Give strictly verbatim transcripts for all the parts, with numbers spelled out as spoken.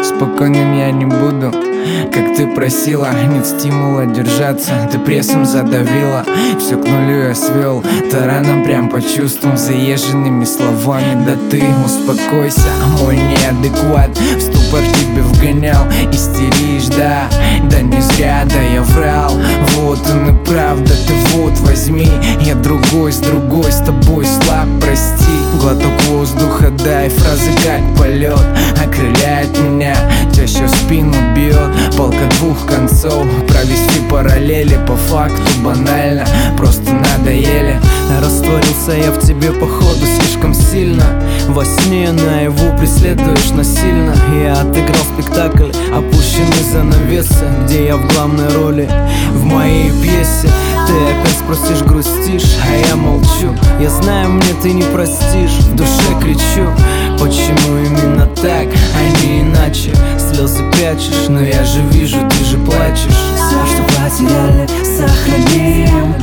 Спокойным я не буду, как ты просила. Нет стимула держаться, ты прессом задавила. Все к нулю я свел, тараном прям по чувствам, заезженными словами. Да ты успокойся, мой неадекват в ступор тебе вгонял. Истеришь, да, да не зря, да я врал. Вот он и правда, ты вот возьми. Я другой, с другой, с тобой слаб, прости. Глоток воздуха дай, фразы как полет окрыляет меня, чаще в спину бьет. Палка двух концов, провести параллели по факту банально, просто надоели. Растворился я в тебе походу слишком сильно. Во сне наяву преследуешь насильно. Я отыграл спектакль, опущенный занавесы, где я в главной роли в моей пьесе. Ты опять спросишь, грустишь, а я молчу. Я знаю, мне ты не простишь, в душе кричу: почему именно так, а не иначе? Слезы прячешь, но я же вижу, ты же плачешь. Все, что потеряли, сохраним,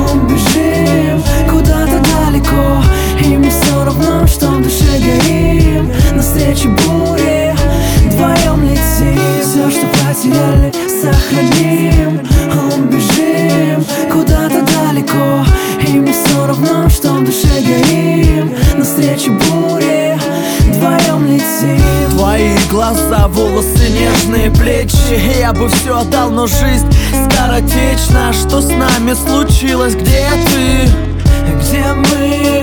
убежим куда-то далеко. И мне все равно, что в душе горим, навстречу буре вдвоем летим. Все, что потеряли, сохраним, убежим куда-то далеко. И мне все равно, что в душе горим, навстречу буре вдвоем летим. Твои глаза, волосы, нежные плечи. Я бы все отдал, но жизнь скоротечна. Что с нами случилось? Где ты? Где мы?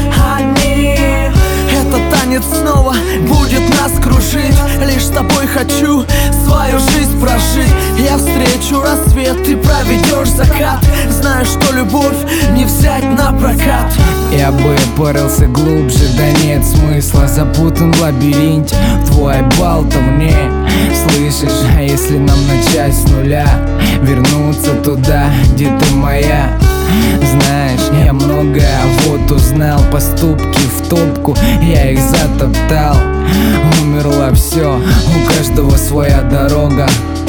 Они. Этот танец снова будет нас кружить. Лишь с тобой хочу свою жизнь прожить. Я встречу рассвет, ты проведешь закат. Знаю, что любовь не взять на прокат. Я бы порылся глубже, да нет смысла. Запутан в лабиринте, твой болтовне. Слышишь, а если нам начать с нуля, вернуться туда, где ты моя? Знаешь, я многое вот узнал. Поступки в топку, я их затоптал. Умерло все, у каждого своя дорога.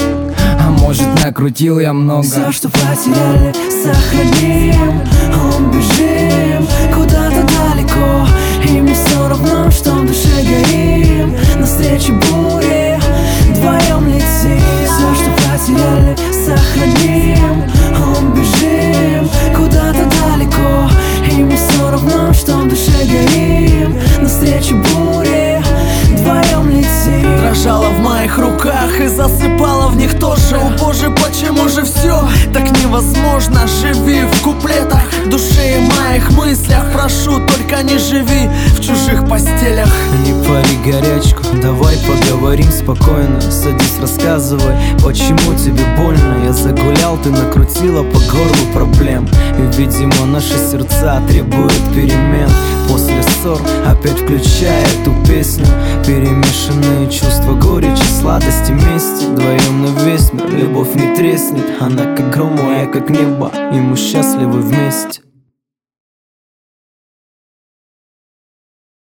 А может, накрутил я много. Все, что потеряли, сохраним, убежим куда-то далеко. И мне все равно, что в душе горим, навстречу буре вдвоем летим. Все, что потеряли, сохраним, убежим куда-то далеко. И мне все равно, что в душе горим, навстречу буре вдвоем летим. Дрожала в моих руках и засыпала в них тоже. О боже, почему же все так невозможно? Живи в куплетах, душе и моих мыслях. Прошу, только не живи в чужих постелях. Не пари горячку, давай поговорим спокойно. Садись, рассказывай, почему тебе больно. Я загулял, ты накрутила по горлу проблем. И, видимо, наши сердца требуют перемен. После ссор опять включая эту песню. Перемешанные чувства, горечи, сладости, мести. Вдвоем на весь мир любовь не треснет. Она как гром, а я как небо, и мы счастливы вместе.